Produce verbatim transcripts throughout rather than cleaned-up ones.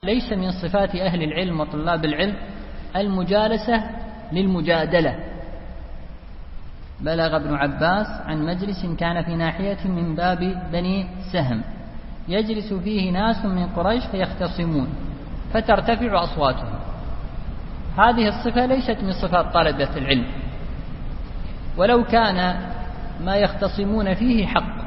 ليس من صفات أهل العلم وطلاب العلم المجالسة للمجادلة. بلغ ابن عباس عن مجلس كان في ناحية من باب بني سهم يجلس فيه ناس من قريش فيختصمون فترتفع أصواتهم. هذه الصفة ليست من صفات طلبة العلم، ولو كان ما يختصمون فيه حق،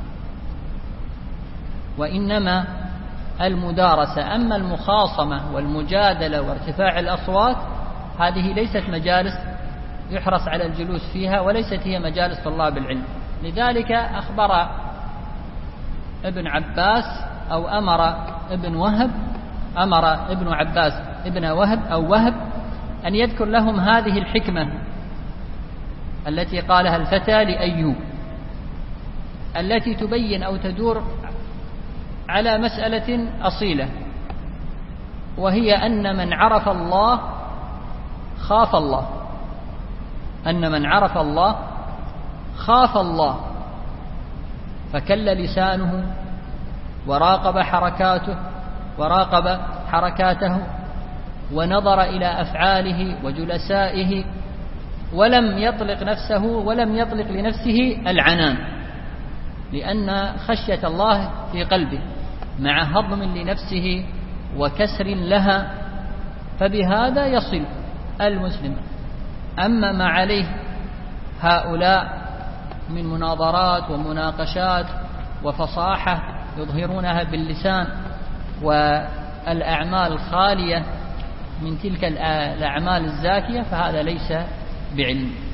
وإنما المدارسة. أما المخاصمة والمجادلة وارتفاع الأصوات هذه ليست مجالس يحرص على الجلوس فيها، وليست هي مجالس طلاب العلم. لذلك أخبر ابن عباس أو أمر ابن وهب أمر ابن عباس ابن وهب أو وهب أن يذكر لهم هذه الحكمة التي قالها الفتى لأيوب، التي تبين أو تدور على مسألة أصيلة، وهي أن من عرف الله خاف الله، أن من عرف الله خاف الله، فكل لسانه وراقب حركاته وراقب حركاته ونظر إلى أفعاله وجلسائه، ولم يطلق نفسه ولم يطلق لنفسه العنان، لأن خشية الله في قلبه مع هضم لنفسه وكسر لها، فبهذا يصل المسلم. أما ما عليه هؤلاء من مناظرات ومناقشات وفصاحة يظهرونها باللسان والأعمال الخالية من تلك الأعمال الزاكية، فهذا ليس بعلم.